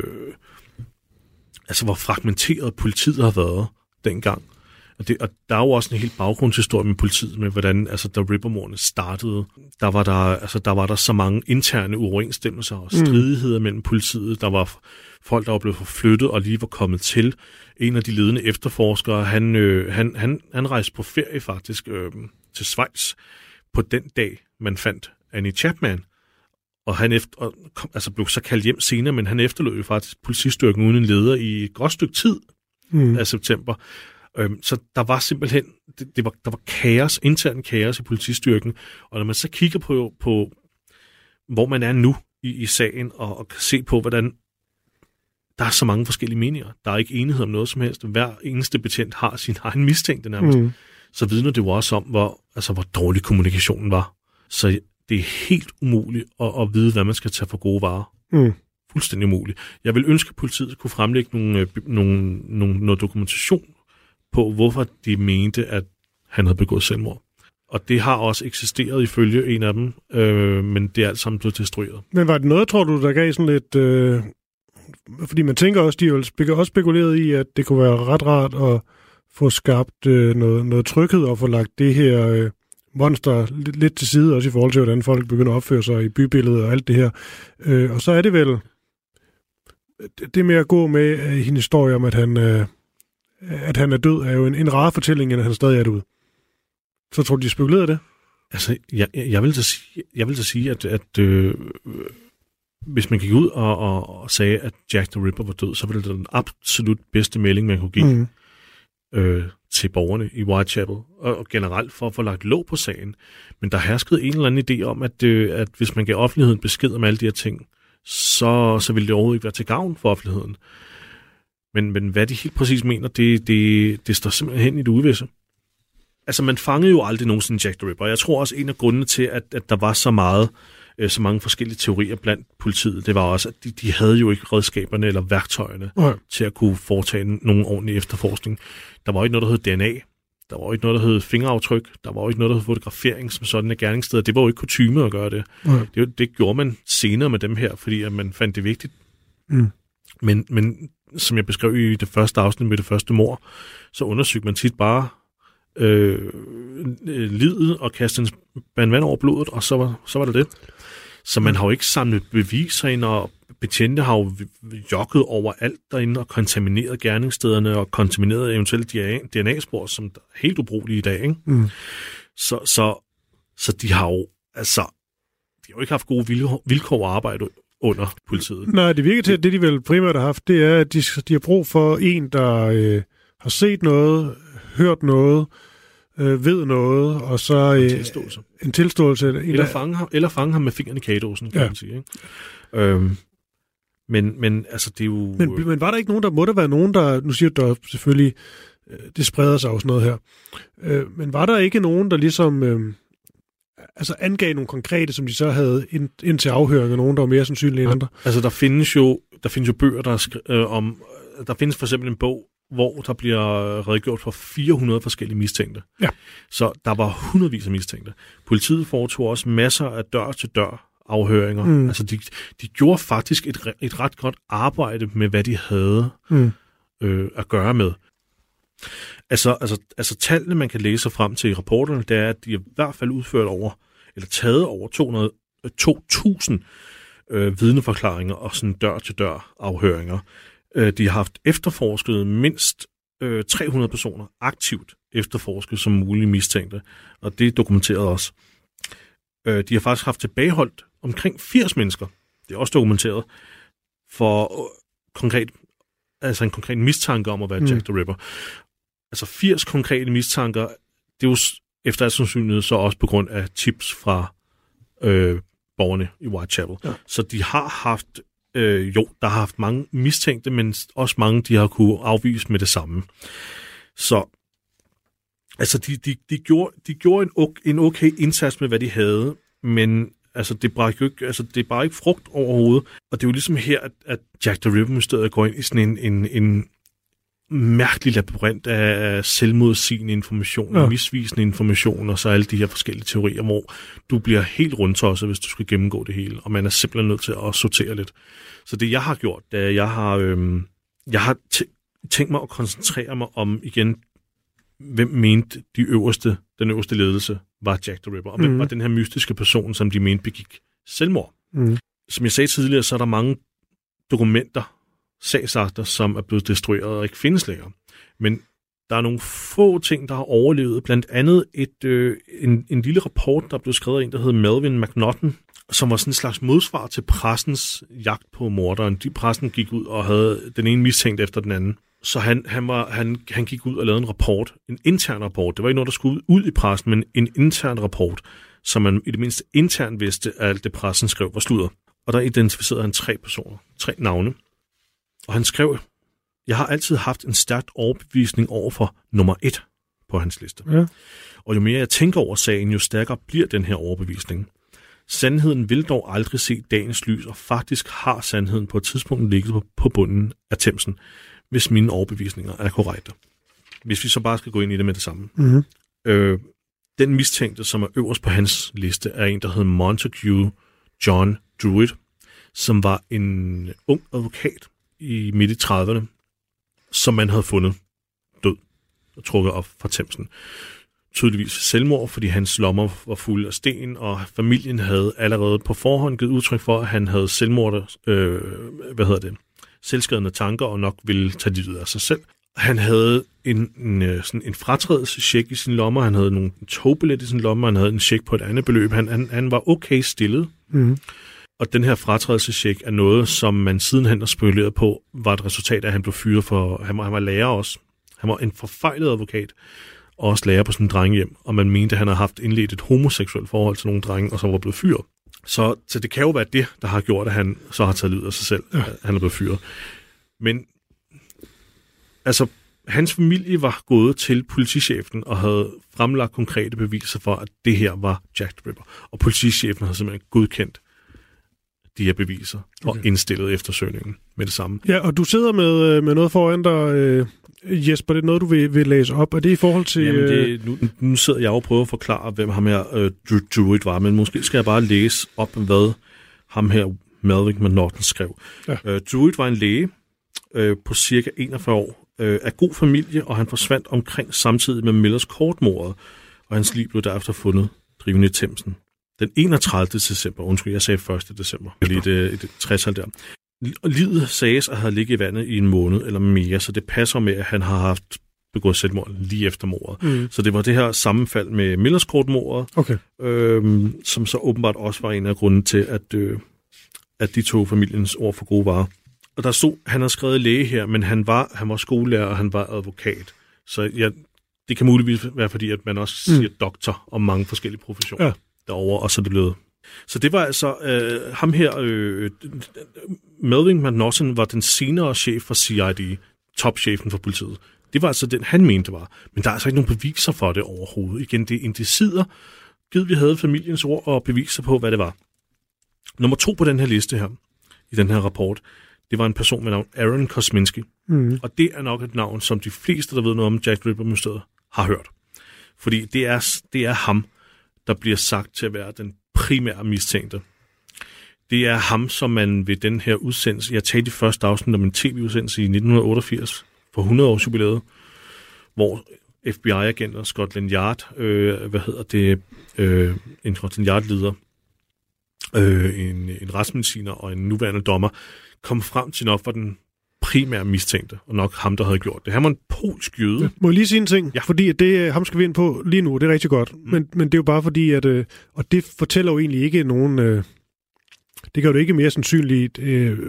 hvor fragmenteret politiet har været dengang. Og der er jo også en helt baggrundshistorie med politiet, med hvordan da Ripper-mordene startede. Der var der så mange interne uoverensstemmelser og stridigheder mellem politiet. Der var folk, der var blevet forflyttet og lige var kommet til. En af de ledende efterforskere, han rejste på ferie faktisk til Schweiz på den dag, man fandt Annie Chapman. Og han blev så kaldt hjem senere, men han efterlod jo faktisk politistyrken uden en leder i et godt stykke tid af september. Så der var simpelthen, der var kaos, intern kaos i politistyrken. Og når man så kigger på hvor man er nu i sagen, og kan se på, hvordan der er så mange forskellige meninger. Der er ikke enighed om noget som helst. Hver eneste betjent har sin egen mistænkte nærmest. Så vidner det jo også om, hvor dårlig kommunikationen var. Så det er helt umuligt at vide, hvad man skal tage for gode varer. Fuldstændig umuligt. Jeg vil ønske, at politiet kunne fremlægge noget dokumentation på, hvorfor de mente, at han havde begået selvmord. Og det har også eksisteret ifølge en af dem, men det er alt sammen blevet destrueret. Men var det noget, tror du, der gav sådan lidt... Fordi man tænker også, de har også spekuleret i, at det kunne være ret rart at få skabt noget tryghed og få lagt det her monster lidt til side, også i forhold til, hvordan folk begynder at opføre sig i bybilledet og alt det her. Og så er det vel det med at gå med hendes historie om, at han er død, er jo en rar fortælling, end at han stadig er derude. Så tror du, de spekulerede det? Altså, jeg vil da sige, at hvis man gik ud og sagde, at Jack the Ripper var død, så ville det den absolut bedste melding, man kunne give til borgerne i Whitechapel, og generelt for at få lagt låg på sagen. Men der herskede en eller anden idé om, at hvis man gav offentligheden besked om alle de her ting, så ville det overhovedet ikke være til gavn for offentligheden. Men hvad de helt præcis mener, det står simpelthen hen i det uvisse. Altså, man fangede jo aldrig nogensinde Jack the Ripper. Jeg tror også, en af grundene til, at der var så mange forskellige teorier blandt politiet, det var også, at de havde jo ikke redskaberne eller værktøjerne til at kunne foretage nogen ordentlig efterforskning. Der var ikke noget, der hed DNA. Der var ikke noget, der hed fingeraftryk. Der var ikke noget, der hed fotografering som sådan af gerningssteder. Det var jo ikke kutyme at gøre det. Det gjorde man senere med dem her, fordi at man fandt det vigtigt. Men som jeg beskrev i det første afsnit med det første mord, så undersøgte man tit bare lidet og kastede en spand vand over blodet, og så var det det. Så man har jo ikke samlet beviser ind, og betjente har jo jokket over alt derinde og kontamineret gerningsstederne og kontamineret eventuelt DNA-spor, som er helt ubrugelige i dag. Ikke? Så de har jo ikke haft gode vilkår at arbejde under politiet. Nej, det virker til, at det de vel primært har haft, det er, at de har brug for en, der har set noget, hørt noget, ved noget, og så en tilståelse. Eller fange ham med fingeren i kagedåsen, kan man sige. Ikke? Men altså, det er jo... Men var der ikke nogen, må der være nogen, der... Nu siger du, der selvfølgelig... det spreder sig også noget her. Men var der ikke nogen, der ligesom... angav nogle konkrete, som de så havde ind til afhøring, og nogen, der var mere sandsynlige end andre? Altså, der findes jo bøger, der om... Der findes for eksempel en bog, hvor der bliver redegjort for 400 forskellige mistænkte. Ja. Så der var hundredvis af mistænkte. Politiet foretog også masser af dør-til-dør afhøringer. Altså, de gjorde faktisk et ret godt arbejde med, hvad de havde at gøre med. Altså tallene, man kan læse frem til i rapporterne, det er, at de i hvert fald taget over 2.000 vidneforklaringer og sådan dør-til-dør afhøringer. De har haft efterforsket mindst 300 personer aktivt efterforsket som mulige mistænkte, og det er dokumenteret også. De har faktisk haft tilbageholdt omkring 80 mennesker. Det er også dokumenteret for en konkret mistanke om at være Jack the Ripper. Altså 80 konkrete mistanker, det er jo efter al sandsynlighed så også på grund af tips fra borgerne i Whitechapel. Ja. Så de har haft, der har haft mange mistænkte, men også mange, de har kunne afvise med det samme. Så altså, de gjorde en okay indsats med, hvad de havde, men altså, det er bare ikke frugt overhovedet. Og det er jo ligesom her, at Jack the Ripper-mysteriet går ind i sådan en mærkelig labyrint af selvmodsigende information, misvisende information, og så alle de her forskellige teorier, hvor du bliver helt rundtosset, hvis du skal gennemgå det hele, og man er simpelthen nødt til at sortere lidt. Så det, jeg har gjort, det er, jeg har tænkt mig at koncentrere mig om, igen, hvem mente den øverste ledelse var Jack the Ripper, og hvem var den her mystiske person, som de mente begik selvmord. Som jeg sagde tidligere, så er der mange dokumenter, sagsakter, som er blevet destrueret og ikke findes længere. Men der er nogle få ting, der har overlevet. Blandt andet en lille rapport, der blev skrevet af en, der hed Melvin McNaughton, som var sådan en slags modsvar til pressens jagt på morderen. Pressen gik ud og havde den ene mistænkt efter den anden. Så han gik ud og lavede en rapport, en intern rapport. Det var ikke noget, der skulle ud i pressen, men en intern rapport, som man i det mindste internt vidste, at alt det pressen skrev var sludder. Og der identificerede han 3 personer, 3 navne. Og han skrev, jeg har altid haft en stærk overbevisning over for nummer 1 på hans liste. Ja. Og jo mere jeg tænker over sagen, jo stærkere bliver den her overbevisning. Sandheden vil dog aldrig se dagens lys, og faktisk har sandheden på et tidspunkt ligget på bunden af Themsen, hvis mine overbevisninger er korrekte. Hvis vi så bare skal gå ind i det med det samme. Den mistænkte, som er øverst på hans liste, er en, der hedder Montague John Druitt, som var en ung advokat i midt i 30'erne, som man havde fundet død og trukket op fra Themsen. Tydeligvis selvmord, fordi hans lommer var fulde af sten, og familien havde allerede på forhånd givet udtryk for, at han havde selvskadende tanker, og nok ville tage livet af sig selv. Han havde en fratrædelsescheck i sin lommer, han havde en togbillet i sin lommer, han havde en check på et andet beløb. Han var okay stillet. Og den her fratrædelsescheck er noget, som man sidenhen har spekuleret på, var et resultat af, at han blev fyret for... Han var lærer også. Han var en forfejlet advokat, og også lærer på sådan en drengehjem, og man mente, at han havde haft indledt et homoseksuelt forhold til nogle drenge, og så var blevet fyret. Så det kan jo være det, der har gjort, at han så har taget livet af sig selv, at han er blevet fyret. Men altså, hans familie var gået til politichefen og havde fremlagt konkrete beviser for, at det her var Jack the Ripper. Og politichefen havde simpelthen godkendt de her beviser og indstillet eftersøgningen med det samme. Ja, og du sidder med noget foran dig, Jesper. Det er noget, du vil læse op. Er det i forhold til... Jamen, nu sidder jeg og prøver at forklare, hvem ham her Druitt var, men måske skal jeg bare læse op, hvad ham her Melvin McNaughton skrev. Ja. Druitt var en læge på cirka 41 år, af god familie, og han forsvandt omkring samtidig med Millers Court-mordet, og hans liv blev derefter fundet drivende i Themsen. Den 31. december, jeg sagde 1. december, lige et 60-tal der. Livet sages at have ligget i vandet i en måned eller mere, så det passer med, at han har haft begået selvmord lige efter mordet. Så det var det her sammenfald med Millers Court-mordet, som så åbenbart også var en af grunden til, at de tog familiens ord for gode varer. Og der stod, han havde skrevet læge her, men han var skolelærer, og han var advokat. Så det kan muligvis være, fordi at man også siger doktor om mange forskellige professioner derovre, og så er det blevet. Så det var altså ham her, Melvin McNaughton var den senere chef for CID, topchefen for politiet. Det var altså den, han mente var. Men der er altså ikke nogen beviser for det overhovedet. Igen, det er indicider, givet vi havde familiens ord og beviser på, hvad det var. Nummer 2 på den her liste her, i den her rapport, det var en person med navn Aaron Kosminski. Og det er nok et navn, som de fleste, der ved noget om Jack the Ripper-mysteriet, har hørt. Fordi det er ham, der bliver sagt til at være den primære mistænkte. Det er ham, som man ved den her udsendelse, jeg talte i første afsnit om en tv-udsendelse i 1988, for 100 års jubilæet, hvor FBI-agenter, Scotland Yard, en Scotland Yard-leder, en retsmediciner og en nuværende dommer, kom frem til nok for den primære mistænkte, og nok ham, der havde gjort det. Han var en polsk jøde. Ja, må jeg lige sige en ting? Ja. Fordi at det, ham skal vi ind på lige nu, det er rigtig godt. Men det er jo bare fordi, at... og det fortæller jo egentlig ikke nogen... det gør det ikke mere sandsynligt,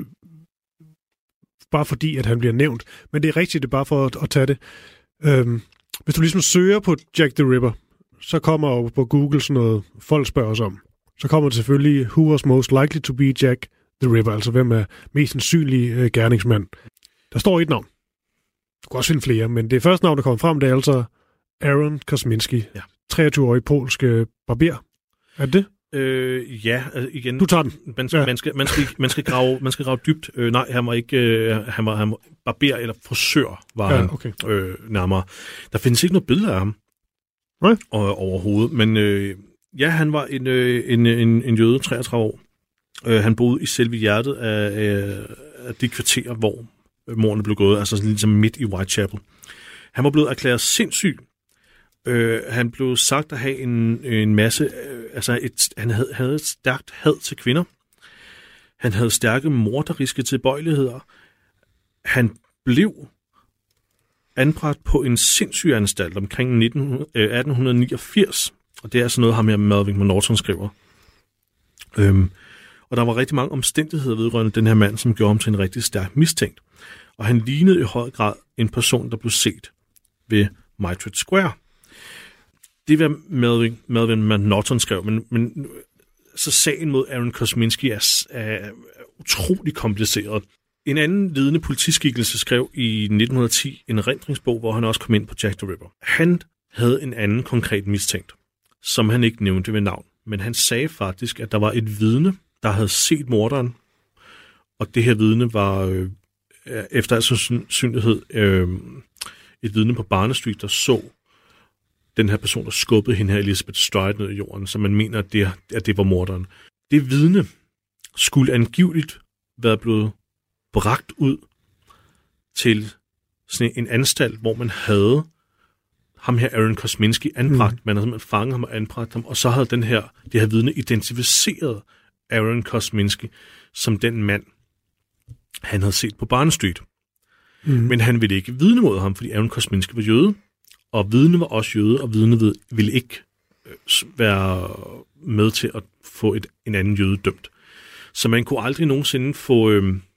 bare fordi, at han bliver nævnt. Men det er rigtigt, det er bare for at tage det. Hvis du ligesom søger på Jack the Ripper, så kommer jo på Google sådan noget, folk spørger os om. Så kommer det selvfølgelig, who was most likely to be Jack the Ripper, altså hvem er mest sandsynlig gerningsmand. Der står et navn. Du kan også finde flere, men det første navn, der kommer frem, det er altså Aaron Kosminski, 23-årig polsk barber. Er det? Ja, igen. Du tager den. Man skal grave dybt. Nej, han var ikke. Han var barber eller frisør, var han okay. Nærmere. Der findes ikke noget billede af ham. Nej. Overhovedet. Men han var en jøde, 33 år. Han boede i selve hjertet af de kvarterer, hvor mordene blev gået, altså ligesom midt i Whitechapel. Han var blevet erklæret sindssyg. Han blev sagt at have en masse... han havde et stærkt had til kvinder. Han havde stærke morderiske tilbøjeligheder. Han blev anbragt på en sindssygeanstalt omkring 1889. Og det er altså noget, ham her Melvin Norton skriver. Og der var rigtig mange omstændigheder vedrørende den her mand, som gjorde ham til en rigtig stærk mistænkt. Og han lignede i høj grad en person, der blev set ved Maitrich Square. Det var Melvin Norton skrev, men så sagen mod Aaron Kosminski er utrolig kompliceret. En anden ledende politiskikkelse skrev i 1910 en erindringsbog, hvor han også kom ind på Jack the Ripper. Han havde en anden konkret mistænkt, som han ikke nævnte ved navn, men han sagde faktisk, at der var et vidne, der havde set morderen, og det her vidne var efter al sandsynlighed et vidne på Barnes Street, der så den her person, der skubbede hende her Elizabeth Stride ned i jorden, så man mener, at det var morderen. Det vidne skulle angiveligt være blevet bragt ud til sådan en anstalt, hvor man havde ham her Aaron Kosminski anbragt. Man havde simpelthen fanget ham og anbragt ham, og så havde det her vidne identificeret Aaron Kosminski som den mand, han havde set på Barnes Street. Men han ville ikke vidne mod ham, fordi Aaron Kosminski var jøde, og vidne var også jøde, og vidne ville ikke være med til at få en anden jøde dømt. Så man kunne aldrig nogensinde få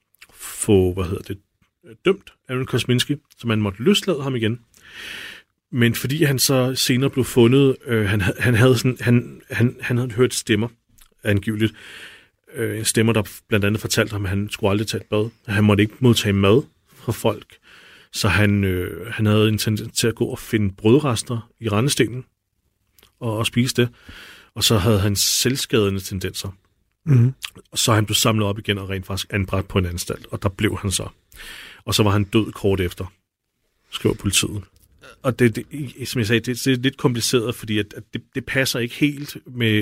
dømt Aaron Kosminski, så man måtte løslade ham igen. Men fordi han så senere blev fundet, han havde hørt stemmer, angiveligt. Stemmer, der blandt andet fortalte ham, at han skulle aldrig tage et bad. Han måtte ikke modtage mad fra folk. Så han havde en tendens til at gå og finde brødrester i rendestenen og spise det. Og så havde han selvskadende tendenser. Mm-hmm. Og så han blev samlet op igen og rent faktisk anbragt på en anstalt. Og der blev han så. Og så var han død kort efter, skriver politiet. Og det, som jeg sagde, det er lidt kompliceret, fordi at det passer ikke helt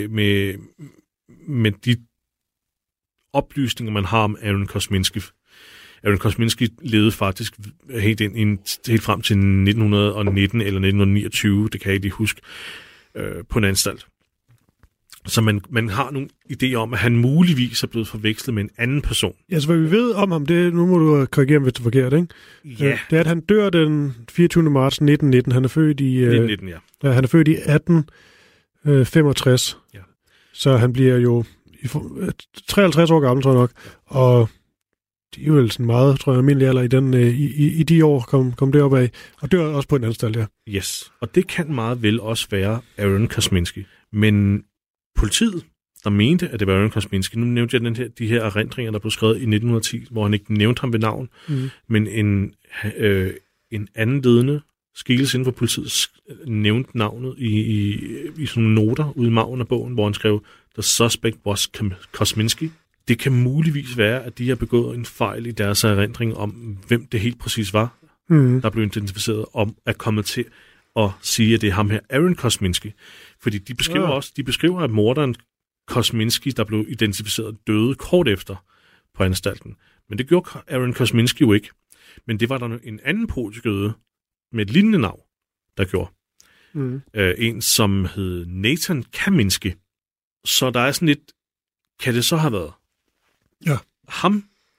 med de oplysninger, man har om Aaron Kosminski. Aaron Kosminski levede faktisk helt frem til 1919 eller 1929, det kan jeg ikke lige huske, på en anstalt. Så man har nogle idéer om, at han muligvis er blevet forvekslet med en anden person. Ja, så hvad vi ved om ham, det nu må du korrigere, hvis det er forkert, ikke? Ja. Det er, at han dør den 24. marts 1919. Han er født i... 1919, ja. Han er født i 1865. Ja. Så han bliver jo 53 år gammel, tror jeg nok. Ja. Og det er jo sådan meget, tror jeg, almindelig alder i de år kom det op af. Og dør også på en anstalt, ja. Yes. Og det kan meget vel også være Aaron Kosminski. Men politiet, der mente, at det var Aaron Kosminski, nu nævnte jeg de her erindringer, der blev skrevet i 1910, hvor han ikke nævnte ham ved navn, men en anden ledende skikkelse inden for politiet nævnte navnet i sådan nogle noter ude i maven af bogen, hvor han skrev, The suspect was Kosminski. Det kan muligvis være, at de har begået en fejl i deres erindring om, hvem det helt præcis var, der blev identificeret, om at komme til at sige, at det er ham her, Aaron Kosminski. Fordi de beskriver, at morderen Kosminski, der blev identificeret, døde kort efter på anstalten. Men det gjorde Aaron Kosminski jo ikke. Men det var der en anden polsk jøde med et lignende navn, der gjorde. En, som hed Nathan Kaminski. Så der er sådan lidt, kan det så have været? Ja. Ham,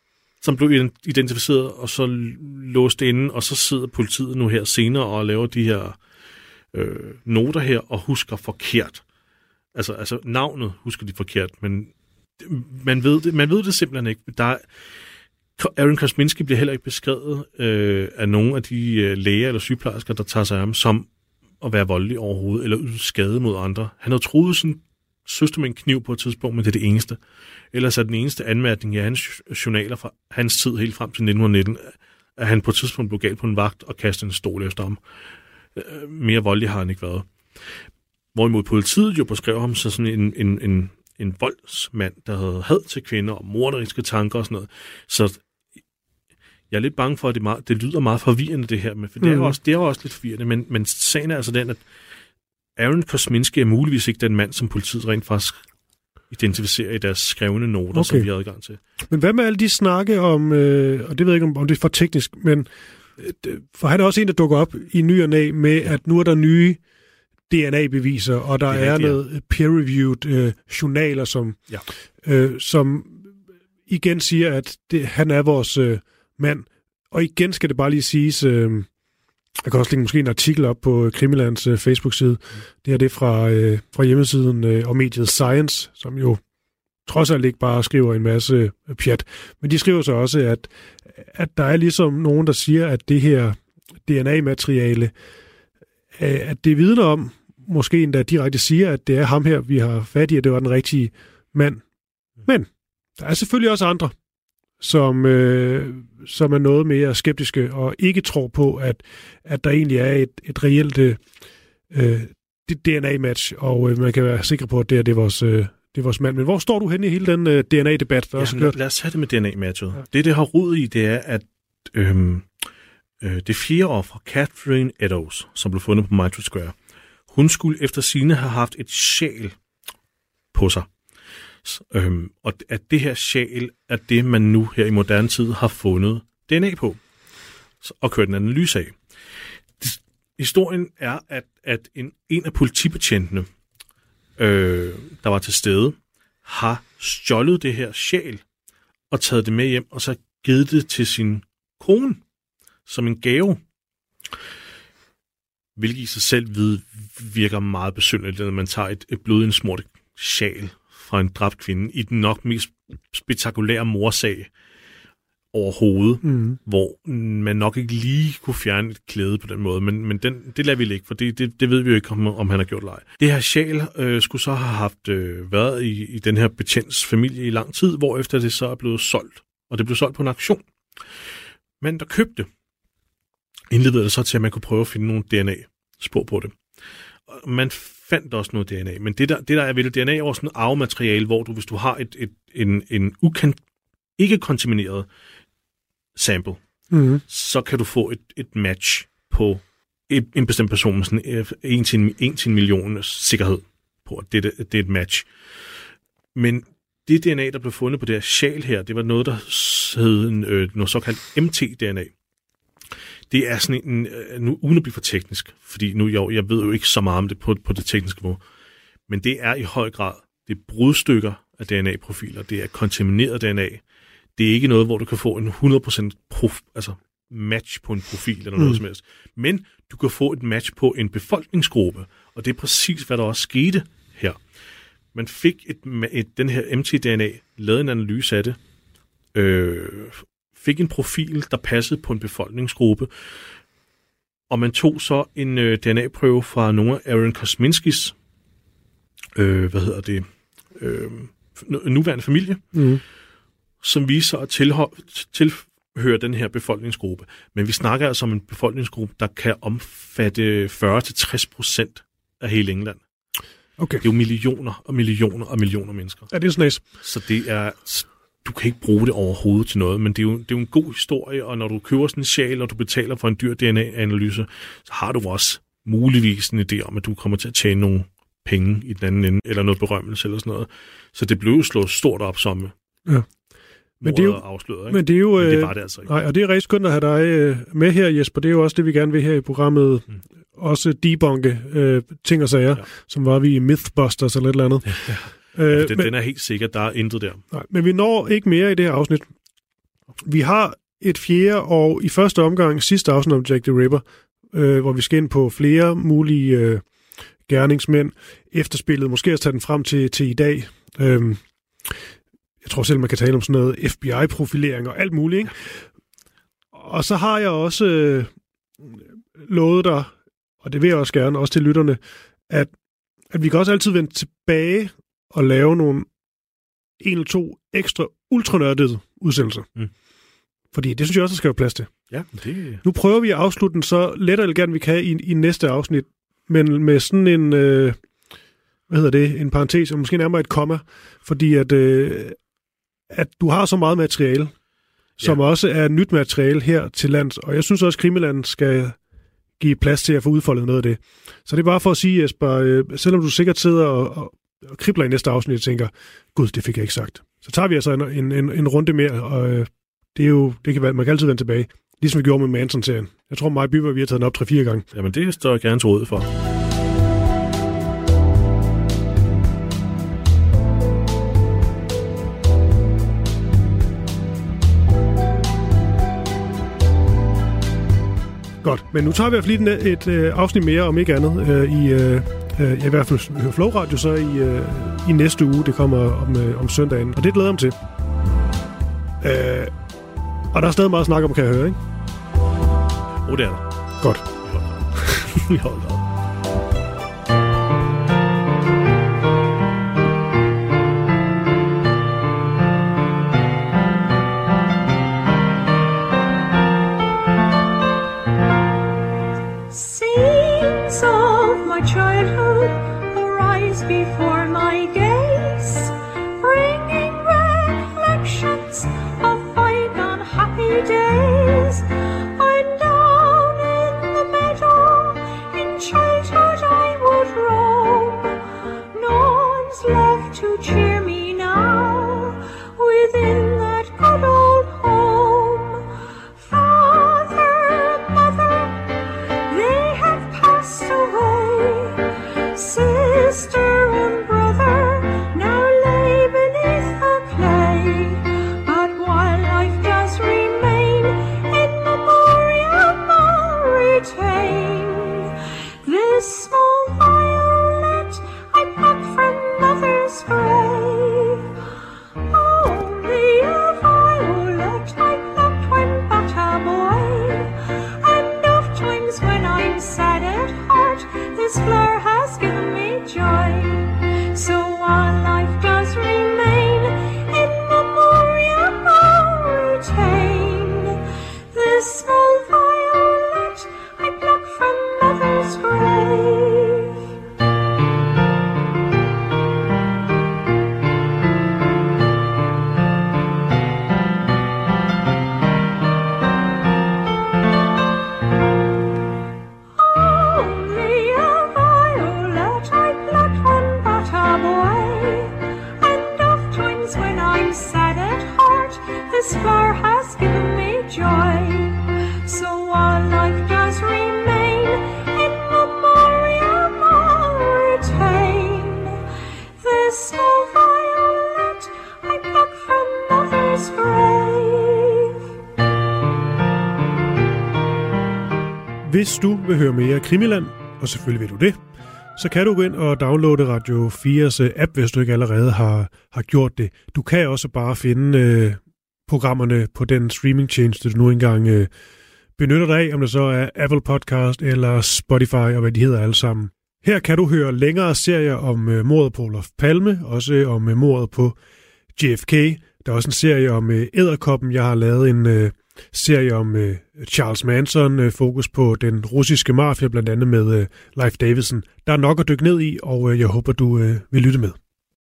som blev identificeret og så låst inde, og så sidder politiet nu her senere og laver de her noter her og husker forkert. Altså navnet husker de forkert, men man ved det simpelthen ikke. Aaron Kosminski bliver heller ikke beskrevet af nogen af de læger eller sygeplejersker, der tager sig af ham, som at være voldelig overhovedet, eller yde skade mod andre. Han havde troet sin søster med en kniv på et tidspunkt, men det er det eneste. Ellers er den eneste anmærkning i hans journaler fra hans tid helt frem til 1919, at han på et tidspunkt blev galt på en vagt og kastede en stol efter ham. Mere voldelig har han ikke været. Hvorimod politiet jo beskrev ham så sådan en voldsmand, der havde had til kvinder og morderiske tanker og sådan noget. Så jeg er lidt bange for, at det lyder meget forvirrende, det her. For det er jo også lidt forvirrende, men sagen er altså den, at Aaron Kosminski er muligvis ikke den mand, som politiet rent faktisk identificerer i deres skrevne noter, som vi har adgang til. Men hvad med alle de snakke om, og det ved jeg ikke, om det er for teknisk, men for han er også en, der dukker op i ny og næ med, at nu er der nye DNA-beviser, og der er noget peer-reviewed journaler, som igen siger, at han er vores mand. Og igen skal det bare lige siges, jeg kan også lægge måske en artikel op på Krimilands Facebook-side. Det er fra hjemmesiden og mediet Science, som jo trods alt ikke bare skriver en masse pjat. Men de skriver så også, at der er ligesom nogen, der siger, at det her DNA-materiale, at det vidner om, måske endda direkte siger, at det er ham her, vi har fat i, at det var den rigtige mand. Men der er selvfølgelig også andre, som er noget mere skeptiske og ikke tror på, at der egentlig er et reelt DNA-match, og man kan være sikker på, at det er vores mand. Men hvor står du henne i hele den DNA-debat? Lad os tage det med DNA-matchet. Ja. Det har rod i, det er, at det 4 offer, Catherine Eddowes, som blev fundet på Mitre Square, hun skulle efter sigende have haft et sjæl på sig. Og at det her sjæl er det, man nu her i moderne tid har fundet DNA på og kørt en analyse af. Historien er, at en af politibetjentene, der var til stede, har stjålet det her sjæl og taget det med hjem, og så givet det til sin kone som en gave. Hvilket i sig selv virker meget besynderligt, når man tager et blodsmurt sjæl fra en dræbt kvinde i den nok mest spektakulære morsag overhovedet, hvor man nok ikke lige kunne fjerne et klæde på den måde, men det lader vi ikke, for det ved vi jo ikke, om han har gjort leg. Det her sjæl skulle så have haft været i den her betjents familie i lang tid, hvorefter det så er blevet solgt, og det blev solgt på en auktion. Men der købte indledede det så til, at man kunne prøve at finde nogle DNA-spor på det. Og man fandt også noget DNA, men det der er ved det, DNA er også sådan et arvemateriale, hvor hvis du har en ikke kontamineret sample, så kan du få et match på en bestemt person med sådan 1 til en million sikkerhed på, at det er et match. Men det DNA, der blev fundet på det her sjæl her, det var noget, der hed noget såkaldt MT-DNA. Det er sådan en, nu uden at blive for teknisk, fordi nu jeg ved jo ikke så meget om det på det tekniske niveau, men det er i høj grad, det er brudstykker af DNA-profiler, det er kontamineret DNA. Det er ikke noget, hvor du kan få en 100% match på en profil eller noget som helst. Men du kan få et match på en befolkningsgruppe, og det er præcis, hvad der også skete her. Man fik den her MT-DNA, lavede en analyse af det, fik en profil, der passede på en befolkningsgruppe, og man tog så en DNA-prøve fra nogle af Aaron Kosminskis nuværende familie, som viser at tilhøre den her befolkningsgruppe. Men vi snakker altså om en befolkningsgruppe, der kan omfatte 40-60% af hele England. Okay. Det er jo millioner og millioner og millioner mennesker. Ja, det er sådan nice. Så det er... Du kan ikke bruge det overhovedet til noget, men det er jo en god historie, og når du køber sådan en sjæl, og du betaler for en dyr DNA-analyse, så har du også muligvis en idé om, at du kommer til at tjene nogle penge i den anden ende, eller noget berømmelse eller sådan noget. Så det blev jo slået stort op som men det er jo afsløret, ikke? Men det er jo... Men det var det altså ikke. Nej, og det er rigtig skønt at have dig med her, Jesper. Det er jo også det, vi gerne vil her i programmet. Også debunke ting og sager, som var vi i Mythbusters eller et eller andet. Den er helt sikker, der er intet der. Nej, men vi når ikke mere i det her afsnit. Vi har et fjerde, og i første omgang sidste afsnit om Jack the Ripper, hvor vi skal ind på flere mulige gerningsmænd. Efterspillet, måske også tage den frem til i dag. Jeg tror selv, man kan tale om sådan noget FBI-profilering og alt muligt, ikke? Og så har jeg også lovet dig, og det vil jeg også gerne, også til lytterne, at vi kan også altid vende tilbage og lave nogle 1 eller 2 ekstra ultranørdede udsendelser. Fordi det synes jeg også, der skal være plads til. Ja, det... Nu prøver vi at afslutte den så let og elegant, vi kan i næste afsnit, men med sådan en, en parentes, og måske nærmere et komma, fordi at du har så meget materiale, som også er nyt materiale her til lands, og jeg synes også, at Krimiland skal give plads til at få udfoldet noget af det. Så det er bare for at sige, Jesper, selvom du sikkert sidder og kribler i næste afsnit og tænker, gud, det fik jeg ikke sagt. Så tager vi altså en runde mere, og man kan altid vende tilbage. Ligesom vi gjorde med Manson-serien. Jeg tror, mig og Bybber, vi har taget den op 3-4 gange. Jamen, det står jeg gerne til råd for. Godt, men nu tager vi i hvert fald et afsnit mere, om ikke andet, i hvert fald hører Flow Radio så i næste uge. Det kommer om søndagen, og det glæder jeg mig til. Og der er stadig meget at snakke om, kan jeg høre, ikke? Det er der. Godt. Vi holder op. Scenes of my childhood arise before my gaze, bringing recollections of bygone happy days. And down in the meadow in childhood I would roam. No one's left to cheer me now within that good old home. Father, mother, they have passed away. Sister and brother now lay beneath the clay. But while life does remain, in memoriam I'll retain this small violet I plucked from mother's grave. Only a violet I plucked when but a boy, and oft times when I'm sad at heart, this flower has given me joy. So while life does remain, in memoriam I'll retain this small violet I plucked from mother's grave. Only a violet I plucked when but a boy, and oft times when I'm sad at heart, this flower has given me joy. So while life does remain, in memoriam I'll retain this small violet I plucked from mother's grave. Hvis du vil høre mere Krimiland, og selvfølgelig vil du det, så kan du gå ind og downloade Radio 4's app, hvis du ikke allerede har gjort det. Du kan også bare finde programmerne på den streamingtjeneste, du nu engang benytter dig af, om det så er Apple Podcast eller Spotify og hvad de hedder alle sammen. Her kan du høre længere serier om mordet på Olof Palme, også om mordet på JFK. Der er også en serie om Edderkoppen. Jeg har lavet en serie om Charles Manson, fokus på den russiske mafia, blandt andet med Leif Davidson. Der er nok at dykke ned i, og jeg håber, du vil lytte med.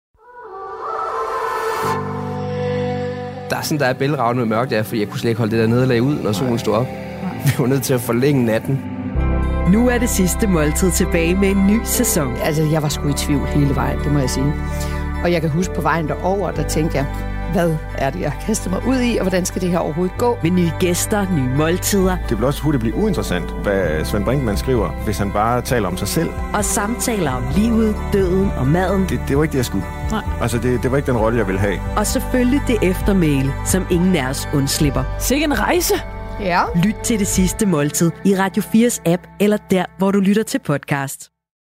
Der er bælragende med mørkt der, fordi jeg kunne slet ikke holde det der nederlag ud, når solen stod op. Vi var nødt til at forlænge natten. Nu er det sidste måltid tilbage med en ny sæson. Altså, jeg var sgu i tvivl hele vejen, det må jeg sige. Og jeg kan huske på vejen derover, der tænkte jeg, hvad er det, jeg kaster mig ud i, og hvordan skal det her overhovedet gå? Med nye gæster, nye måltider. Det vil også hurtigt blive uinteressant, hvad Svend Brinkmann skriver, hvis han bare taler om sig selv. Og samtaler om livet, døden og maden. Det var ikke det, jeg skulle. Nej. Altså, det var ikke den rolle, jeg ville have. Og selvfølgelig det eftermæle, som ingen af os undslipper. Sikke en rejse! Ja. Lyt til Det Sidste Måltid i Radio 4's app, eller der, hvor du lytter til podcast.